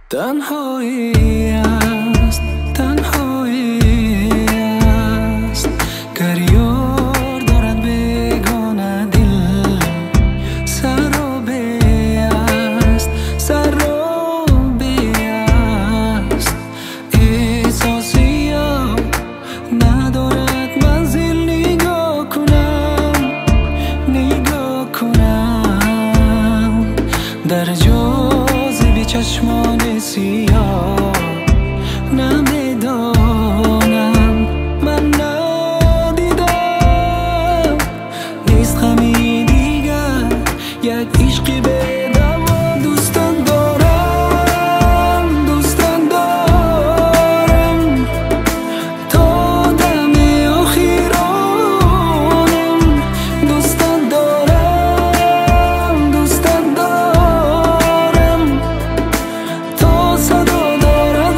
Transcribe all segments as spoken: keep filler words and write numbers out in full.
تنهایی است، تنهایی است، گر یار دارد بیگانه دل. سرابی است، سرابی است، احساسیم ندارد منزل. نگاه کنم، نگاه کنم در جاذبه چشمان سیاه. نمیدانم، من ندیدم، نیست غمی دیگر، یک عشقی به دوا. دوستان دارم، دوستان دارم تا دم آخرانم. دوستان دارم، دوستان دارم تا صدا دارد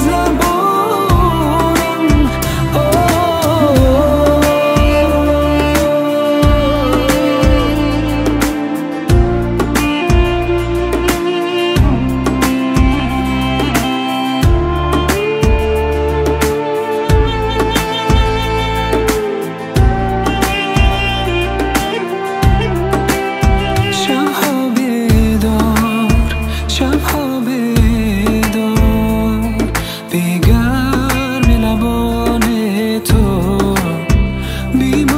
زبانم. شبها بیدار، شبها بیدار، بی گرم لبان تو، بی